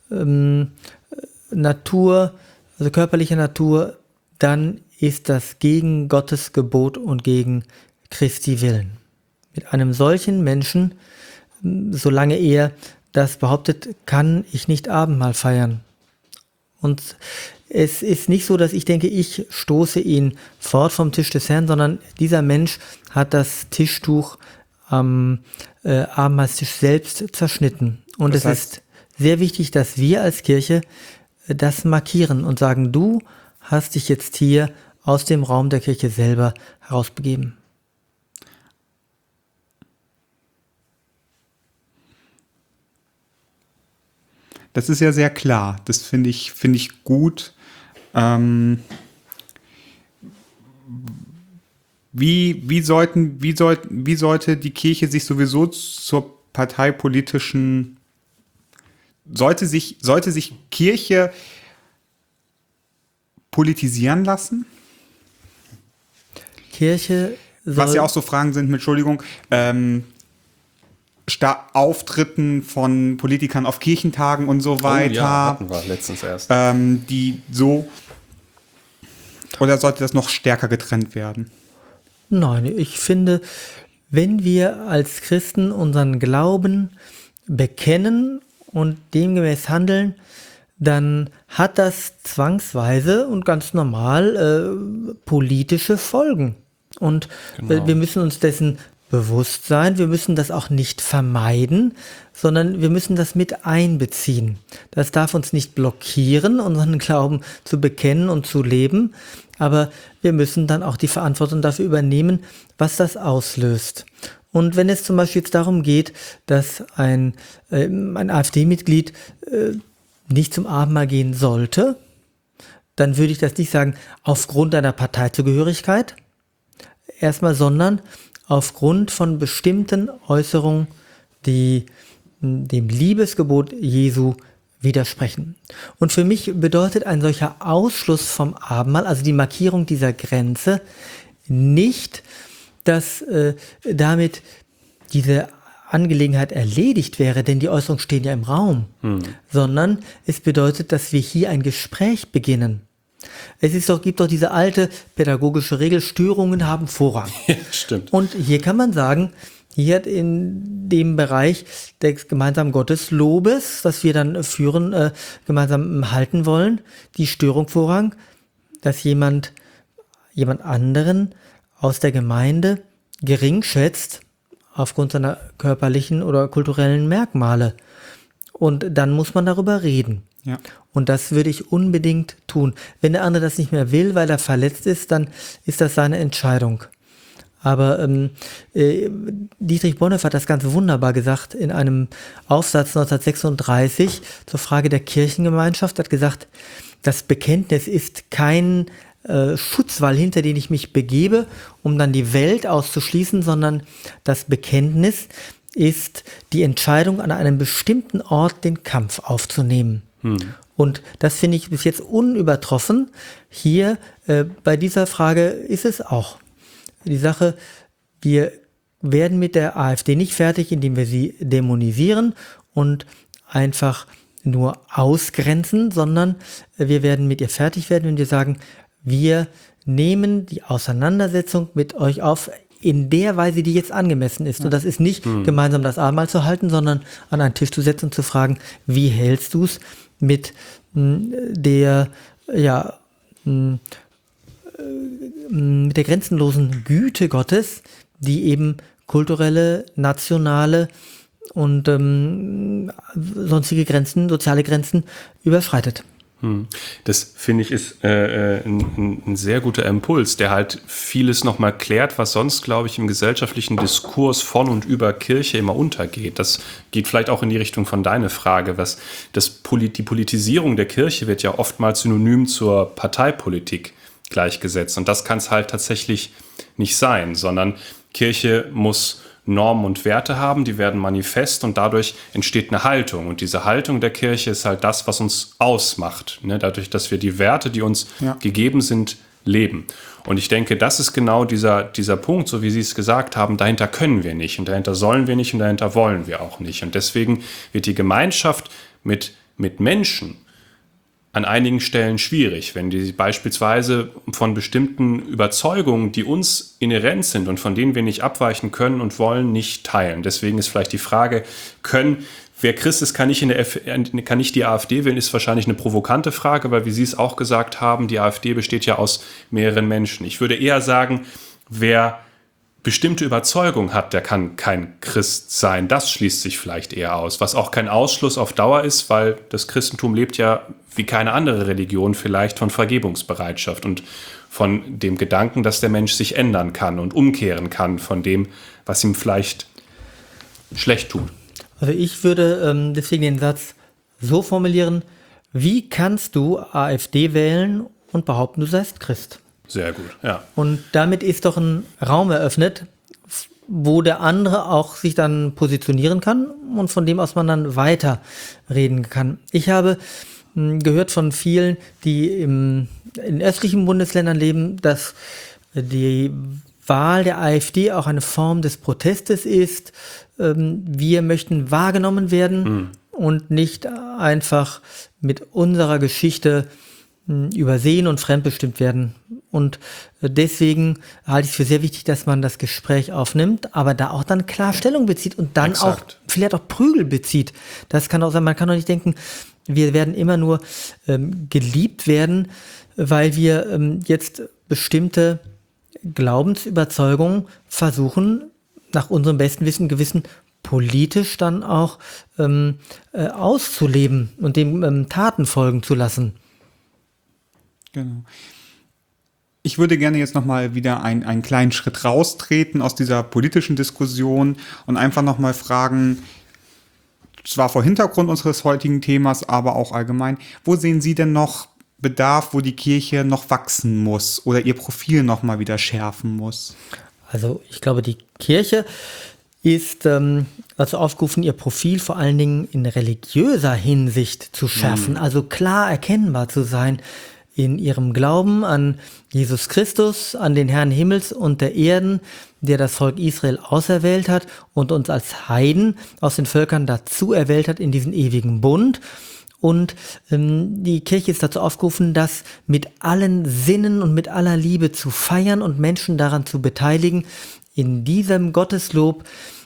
Natur, also körperlicher Natur, dann ist das gegen Gottes Gebot und gegen Christi Willen. Mit einem solchen Menschen, solange er das behauptet, kann ich nicht Abendmahl feiern. Und es ist nicht so, dass ich denke, ich stoße ihn fort vom Tisch des Herrn, sondern dieser Mensch hat das Tischtuch am Abendmahlstisch selbst zerschnitten. Und es ist sehr wichtig, dass wir als Kirche das markieren und sagen, du hast dich jetzt hier aus dem Raum der Kirche selber herausbegeben.
Das ist ja sehr klar. Das finde ich gut. Wie sollte die Kirche sich sowieso zur parteipolitischen, sollte sich Kirche politisieren lassen?
Kirche soll,
was ja auch so Fragen sind, mit Entschuldigung, Auftritten von Politikern auf Kirchentagen und so weiter.
Oh ja, hatten wir letztens erst.
Die so, oder sollte das noch stärker getrennt werden?
Nein, ich finde, wenn wir als Christen unseren Glauben bekennen und demgemäß handeln, dann hat das zwangsweise und ganz normal politische Folgen. Und wir müssen uns dessen bewusst sein, wir müssen das auch nicht vermeiden, sondern wir müssen das mit einbeziehen. Das darf uns nicht blockieren, unseren Glauben zu bekennen und zu leben, aber wir müssen dann auch die Verantwortung dafür übernehmen, was das auslöst. Und wenn es zum Beispiel jetzt darum geht, dass ein AfD-Mitglied nicht zum Abendmahl gehen sollte, dann würde ich das nicht sagen aufgrund einer Parteizugehörigkeit erstmal, sondern aufgrund von bestimmten Äußerungen, die dem Liebesgebot Jesu widersprechen. Und für mich bedeutet ein solcher Ausschluss vom Abendmahl, also die Markierung dieser Grenze, nicht, dass damit diese Angelegenheit erledigt wäre, denn die Äußerungen stehen ja im Raum, sondern es bedeutet, dass wir hier ein Gespräch beginnen. Gibt doch diese alte pädagogische Regel, Störungen haben Vorrang.
Ja, stimmt.
Und hier kann man sagen, hier hat in dem Bereich des gemeinsamen Gotteslobes, das wir dann gemeinsam halten wollen, die Störung Vorrang, dass jemand anderen aus der Gemeinde gering schätzt, aufgrund seiner körperlichen oder kulturellen Merkmale. Und dann muss man darüber reden.
Ja.
Und das würde ich unbedingt tun. Wenn der andere das nicht mehr will, weil er verletzt ist, dann ist das seine Entscheidung. Aber Dietrich Bonhoeffer hat das ganz wunderbar gesagt in einem Aufsatz 1936 zur Frage der Kirchengemeinschaft. Er hat gesagt, das Bekenntnis ist kein Schutzwall, hinter den ich mich begebe, um dann die Welt auszuschließen, sondern das Bekenntnis ist die Entscheidung, an einem bestimmten Ort den Kampf aufzunehmen. Und das finde ich bis jetzt unübertroffen. Hier bei dieser Frage ist es auch die Sache, wir werden mit der AfD nicht fertig, indem wir sie dämonisieren und einfach nur ausgrenzen, sondern wir werden mit ihr fertig werden, wenn wir sagen, wir nehmen die Auseinandersetzung mit euch auf in der Weise, die jetzt angemessen ist. Und das ist nicht gemeinsam das Abendmahl zu halten, sondern an einen Tisch zu setzen und zu fragen, wie hältst du es mit der grenzenlosen Güte Gottes, die eben kulturelle, nationale und sonstige Grenzen, soziale Grenzen überschreitet.
Das finde ich ist ein sehr guter Impuls, der halt vieles nochmal klärt, was sonst, glaube ich, im gesellschaftlichen Diskurs von und über Kirche immer untergeht. Das geht vielleicht auch in die Richtung von deiner Frage, die Politisierung der Kirche wird ja oftmals synonym zur Parteipolitik gleichgesetzt. Und das kann es halt tatsächlich nicht sein, sondern Kirche muss Normen und Werte haben, die werden manifest und dadurch entsteht eine Haltung. Und diese Haltung der Kirche ist halt das, was uns ausmacht. Ne? Dadurch, dass wir die Werte, die uns gegeben sind, leben. Und ich denke, das ist genau dieser Punkt, so wie Sie es gesagt haben, dahinter können wir nicht und dahinter sollen wir nicht und dahinter wollen wir auch nicht. Und deswegen wird die Gemeinschaft mit Menschen an einigen Stellen schwierig, wenn die beispielsweise von bestimmten Überzeugungen, die uns inhärent sind und von denen wir nicht abweichen können und wollen, nicht teilen. Deswegen ist vielleicht die Frage, wer Christ ist, kann nicht die AfD wählen, ist wahrscheinlich eine provokante Frage, weil wie Sie es auch gesagt haben, die AfD besteht ja aus mehreren Menschen. Ich würde eher sagen, wer bestimmte Überzeugung hat, der kann kein Christ sein. Das schließt sich vielleicht eher aus, was auch kein Ausschluss auf Dauer ist, weil das Christentum lebt ja wie keine andere Religion vielleicht von Vergebungsbereitschaft und von dem Gedanken, dass der Mensch sich ändern kann und umkehren kann von dem, was ihm vielleicht schlecht tut.
Also ich würde deswegen den Satz so formulieren, wie kannst du AfD wählen und behaupten, du seist Christ?
Sehr gut, ja.
Und damit ist doch ein Raum eröffnet, wo der andere auch sich dann positionieren kann und von dem aus man dann weiter reden kann. Ich habe gehört von vielen, die in östlichen Bundesländern leben, dass die Wahl der AfD auch eine Form des Protestes ist. Wir möchten wahrgenommen werden und nicht einfach mit unserer Geschichte übersehen und fremdbestimmt werden. Und deswegen halte ich es für sehr wichtig, dass man das Gespräch aufnimmt, aber da auch dann klar Stellung bezieht und dann auch vielleicht auch Prügel bezieht. Das kann auch sein, man kann doch nicht denken, wir werden immer nur geliebt werden, weil wir jetzt bestimmte Glaubensüberzeugungen versuchen, nach unserem besten Wissen und Gewissen politisch dann auch auszuleben und dem Taten folgen zu lassen.
Genau. Ich würde gerne jetzt nochmal wieder einen kleinen Schritt raustreten aus dieser politischen Diskussion und einfach nochmal fragen, zwar vor Hintergrund unseres heutigen Themas, aber auch allgemein, wo sehen Sie denn noch Bedarf, wo die Kirche noch wachsen muss oder ihr Profil nochmal wieder schärfen muss?
Also ich glaube, die Kirche ist dazu aufgerufen, ihr Profil vor allen Dingen in religiöser Hinsicht zu schärfen, also klar erkennbar zu sein in ihrem Glauben an Jesus Christus, an den Herrn Himmels und der Erden, der das Volk Israel auserwählt hat und uns als Heiden aus den Völkern dazu erwählt hat in diesen ewigen Bund. Und die Kirche ist dazu aufgerufen, das mit allen Sinnen und mit aller Liebe zu feiern und Menschen daran zu beteiligen, in diesem Gotteslob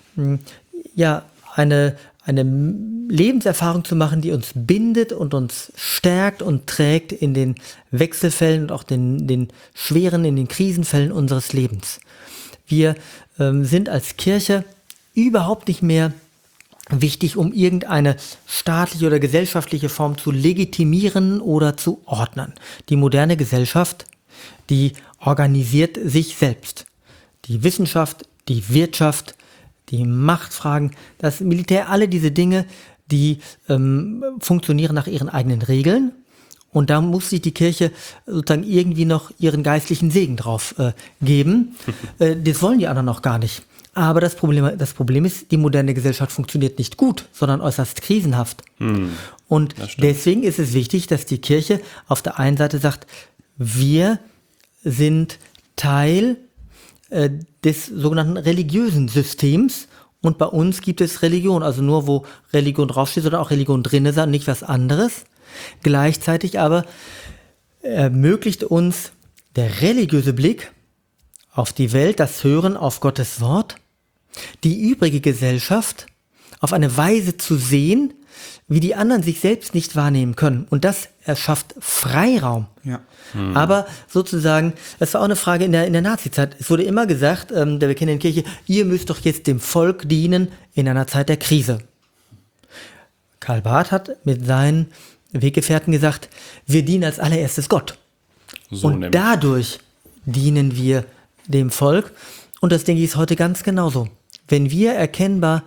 eine Lebenserfahrung zu machen, die uns bindet und uns stärkt und trägt in den Wechselfällen und auch den schweren, in den Krisenfällen unseres Lebens. Wir sind als Kirche überhaupt nicht mehr wichtig, um irgendeine staatliche oder gesellschaftliche Form zu legitimieren oder zu ordnen. Die moderne Gesellschaft, die organisiert sich selbst. Die Wissenschaft, die Wirtschaft, die Machtfragen, das Militär, alle diese Dinge, die funktionieren nach ihren eigenen Regeln. Und da muss sich die Kirche sozusagen irgendwie noch ihren geistlichen Segen drauf geben. Das wollen die anderen noch gar nicht. Aber das Problem ist, die moderne Gesellschaft funktioniert nicht gut, sondern äußerst krisenhaft. Und deswegen ist es wichtig, dass die Kirche auf der einen Seite sagt, wir sind Teil des sogenannten religiösen Systems und bei uns gibt es Religion, also nur wo Religion draufsteht, sondern auch Religion drin ist und nicht was anderes. Gleichzeitig aber ermöglicht uns der religiöse Blick auf die Welt, das Hören auf Gottes Wort, die übrige Gesellschaft auf eine Weise zu sehen, wie die anderen sich selbst nicht wahrnehmen können. Und das erschafft Freiraum.
Ja.
Aber sozusagen, das war auch eine Frage in der Nazizeit. Es wurde immer gesagt, der bekennenden Kirche, ihr müsst doch jetzt dem Volk dienen in einer Zeit der Krise. Karl Barth hat mit seinen Weggefährten gesagt, wir dienen als allererstes Gott.
So
und
nämlich. Dadurch
dienen wir dem Volk. Und das, denke ich, ist heute ganz genauso. Wenn wir erkennbar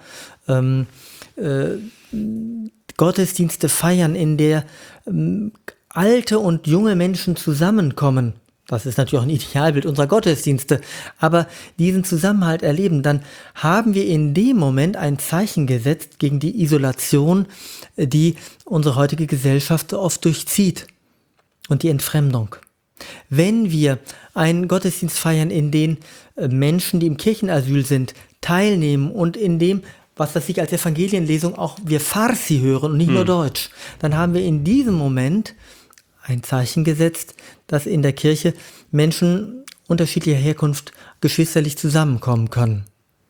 Gottesdienste feiern, in der alte und junge Menschen zusammenkommen, das ist natürlich auch ein Idealbild unserer Gottesdienste, aber diesen Zusammenhalt erleben, dann haben wir in dem Moment ein Zeichen gesetzt gegen die Isolation, die unsere heutige Gesellschaft so oft durchzieht und die Entfremdung. Wenn wir einen Gottesdienst feiern, in dem Menschen, die im Kirchenasyl sind, teilnehmen und in dem, was das sich als Evangelienlesung auch wir Farsi hören und nicht nur Deutsch, dann haben wir in diesem Moment ein Zeichen gesetzt, dass in der Kirche Menschen unterschiedlicher Herkunft geschwisterlich zusammenkommen können.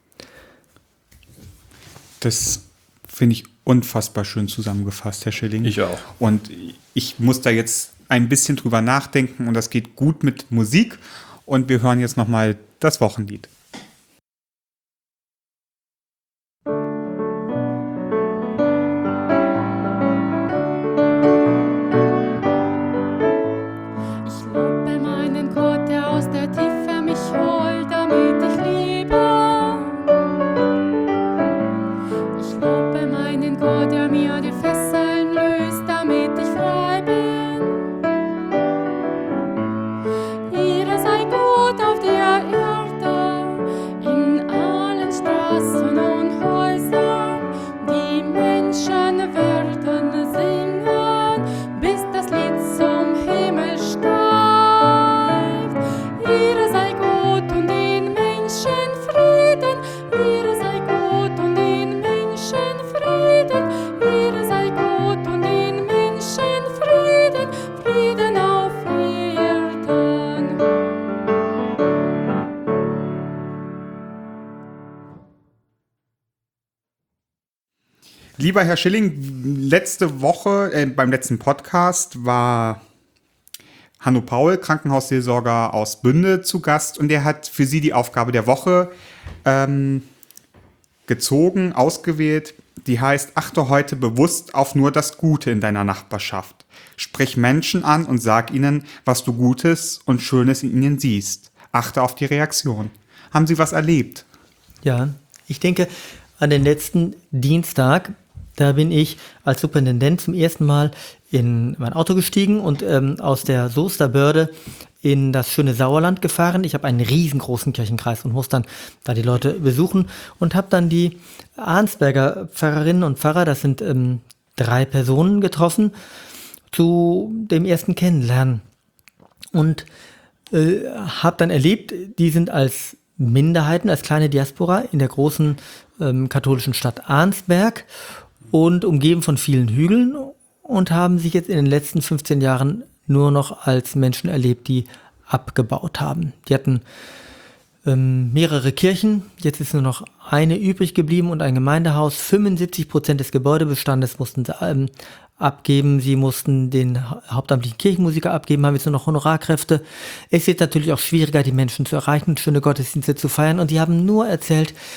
Das finde ich unfassbar schön zusammengefasst, Herr Schilling.
Ich auch.
Und ich muss da jetzt ein bisschen drüber nachdenken und das geht gut mit Musik. Und wir hören jetzt nochmal das Wochenlied.
Ich lobe meinen Gott, der aus der Tiefe mich holt, damit ich lebe. Ich lobe meinen Gott, der mir die Fesseln löst, damit ich frei bin. Ehre sei Gott auf der Erde, in allen Straßen und Häusern. Die Menschen werden singen, bis das Lied zum Himmel steigt. Ehre sei Gott und den Menschen Frieden, Ehre sei Gott und den Menschen Frieden, Ehre sei Gott und den Menschen Frieden, Frieden auf Erden.
Lieber Herr Schilling, letzte Woche, beim letzten Podcast war Hanno Paul, Krankenhausseelsorger aus Bünde, zu Gast und der hat für Sie die Aufgabe der Woche gezogen, ausgewählt. Die heißt, achte heute bewusst auf nur das Gute in deiner Nachbarschaft. Sprich Menschen an und sag ihnen, was du Gutes und Schönes in ihnen siehst. Achte auf die Reaktion. Haben Sie was erlebt?
Ja, ich denke an den letzten Dienstag, da bin ich als Superintendent zum ersten Mal in mein Auto gestiegen und aus der Soester Börde in das schöne Sauerland gefahren. Ich habe einen riesengroßen Kirchenkreis und muss dann da die Leute besuchen und habe dann die Arnsberger Pfarrerinnen und Pfarrer, das sind 3 Personen, getroffen zu dem ersten Kennenlernen. Und habe dann erlebt, die sind als Minderheiten, als kleine Diaspora in der großen katholischen Stadt Arnsberg und umgeben von vielen Hügeln und haben sich jetzt in den letzten 15 Jahren nur noch als Menschen erlebt, die abgebaut haben. Die hatten mehrere Kirchen, jetzt ist nur noch eine übrig geblieben und ein Gemeindehaus. 75% des Gebäudebestandes mussten sie abgeben. Sie mussten den hauptamtlichen Kirchenmusiker abgeben, haben jetzt nur noch Honorarkräfte. Es wird natürlich auch schwieriger, die Menschen zu erreichen, schöne Gottesdienste zu feiern. Und die haben nur erzählt,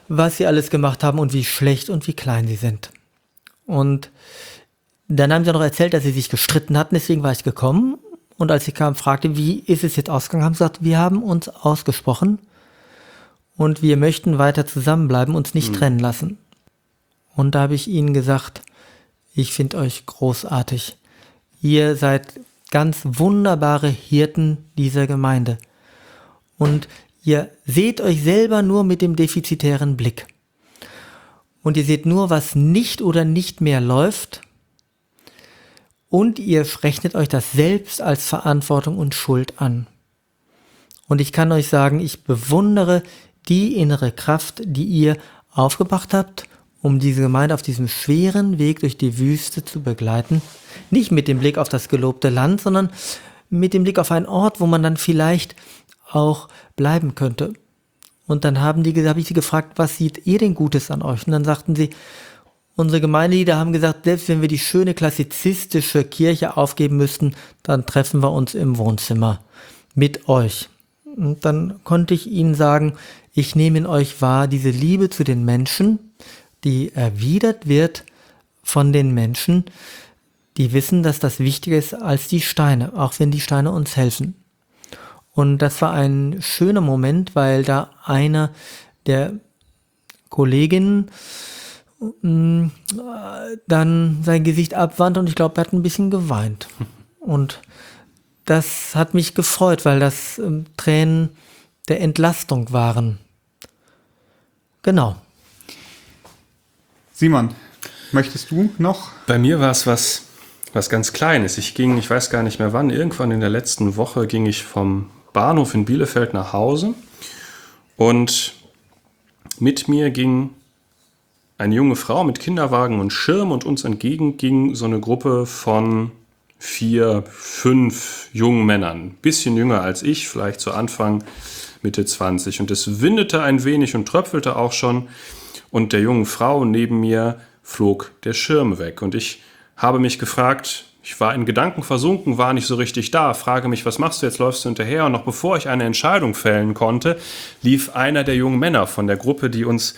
was sie alles gemacht haben und wie schlecht und wie klein sie sind. Und dann haben sie noch erzählt, dass sie sich gestritten hatten, deswegen war ich gekommen. Und als ich kam, fragte, wie ist es jetzt ausgegangen, haben sie gesagt, wir haben uns ausgesprochen und wir möchten weiter zusammenbleiben, uns nicht trennen lassen. Und da habe ich ihnen gesagt, ich finde euch großartig. Ihr seid ganz wunderbare Hirten dieser Gemeinde. Und ihr seht euch selber nur mit dem defizitären Blick. Und ihr seht nur, was nicht oder nicht mehr läuft. Und ihr rechnet euch das selbst als Verantwortung und Schuld an. Und ich kann euch sagen, ich bewundere die innere Kraft, die ihr aufgebracht habt, um diese Gemeinde auf diesem schweren Weg durch die Wüste zu begleiten. Nicht mit dem Blick auf das gelobte Land, sondern mit dem Blick auf einen Ort, wo man dann vielleicht auch bleiben könnte. Und dann habe ich sie gefragt, was seht ihr denn Gutes an euch? Und dann sagten sie, unsere Gemeindelieder haben gesagt, selbst wenn wir die schöne klassizistische Kirche aufgeben müssten, dann treffen wir uns im Wohnzimmer mit euch. Und dann konnte ich ihnen sagen, ich nehme in euch wahr diese Liebe zu den Menschen, die erwidert wird von den Menschen, die wissen, dass das wichtiger ist als die Steine, auch wenn die Steine uns helfen. Und das war ein schöner Moment, weil da einer der Kolleginnen dann sein Gesicht abwandte und ich glaube, er hat ein bisschen geweint. Und das hat mich gefreut, weil das Tränen der Entlastung waren. Genau.
Simon, möchtest du noch?
Bei mir war es was ganz Kleines. Ich weiß gar nicht mehr wann, irgendwann in der letzten Woche ging ich vom Bahnhof in Bielefeld nach Hause und mit mir ging eine junge Frau mit Kinderwagen und Schirm und uns entgegen ging so eine Gruppe von 4, 5 jungen Männern. Bisschen jünger als ich, vielleicht zu Anfang, Mitte 20. Und es windete ein wenig und tröpfelte auch schon. Und der jungen Frau neben mir flog der Schirm weg. Und ich habe mich gefragt, ich war in Gedanken versunken, war nicht so richtig da, frage mich, was machst du jetzt, läufst du hinterher? Und noch bevor ich eine Entscheidung fällen konnte, lief einer der jungen Männer von der Gruppe, die uns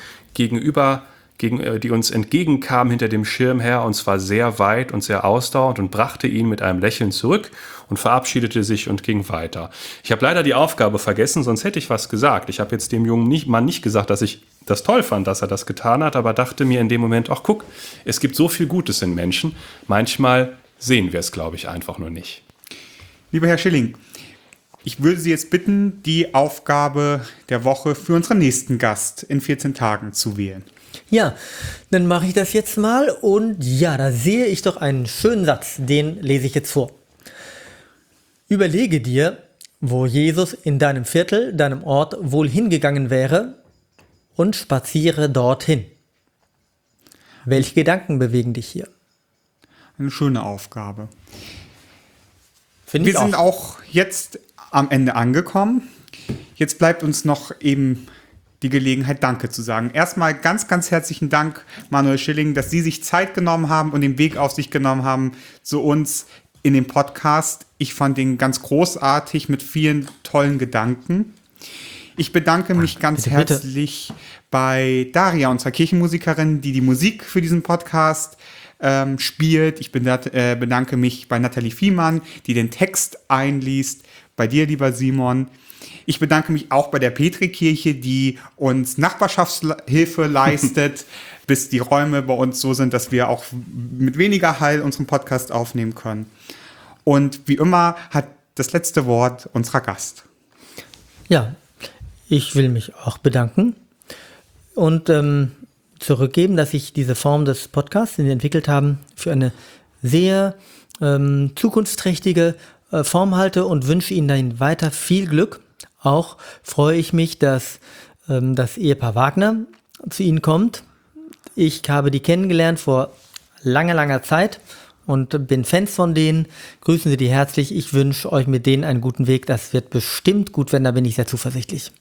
entgegenkam hinter dem Schirm her, und zwar sehr weit und sehr ausdauernd, und brachte ihn mit einem Lächeln zurück und verabschiedete sich und ging weiter. Ich habe leider die Aufgabe vergessen, sonst hätte ich was gesagt. Ich habe jetzt dem jungen Mann nicht gesagt, dass ich das toll fand, dass er das getan hat, aber dachte mir in dem Moment, ach guck, es gibt so viel Gutes in Menschen. Manchmal sehen wir es, glaube ich, einfach nur nicht.
Lieber Herr Schilling, ich würde Sie jetzt bitten, die Aufgabe der Woche für unseren nächsten Gast in 14 Tagen zu wählen.
Ja, dann mache ich das jetzt mal und ja, da sehe ich doch einen schönen Satz, den lese ich jetzt vor. Überlege dir, wo Jesus in deinem Viertel, deinem Ort wohl hingegangen wäre und spaziere dorthin. Welche Gedanken bewegen dich hier?
Eine schöne Aufgabe.
Finde ich
Wir sind auch jetzt am Ende angekommen. Jetzt bleibt uns noch eben die Gelegenheit, Danke zu sagen. Erstmal ganz, ganz herzlichen Dank, Manuel Schilling, dass Sie sich Zeit genommen haben und den Weg auf sich genommen haben zu uns in dem Podcast. Ich fand den ganz großartig mit vielen tollen Gedanken. Ich bedanke mich ganz herzlich bei Daria, unserer Kirchenmusikerin, die die Musik für diesen Podcast spielt. Ich bedanke mich bei Nathalie Viehmann, die den Text einliest. Bei dir, lieber Simon. Ich bedanke mich auch bei der Petrikirche, die uns Nachbarschaftshilfe leistet, bis die Räume bei uns so sind, dass wir auch mit weniger Hall unseren Podcast aufnehmen können. Und wie immer hat das letzte Wort unser Gast.
Ja, ich will mich auch bedanken und zurückgeben, dass ich diese Form des Podcasts, den wir entwickelt haben, für eine sehr zukunftsträchtige Form halte und wünsche Ihnen dahin weiter viel Glück. Auch freue ich mich, dass das Ehepaar Wagner zu Ihnen kommt. Ich habe die kennengelernt vor langer, langer Zeit und bin Fans von denen. Grüßen Sie die herzlich. Ich wünsche euch mit denen einen guten Weg. Das wird bestimmt gut werden, da bin ich sehr zuversichtlich.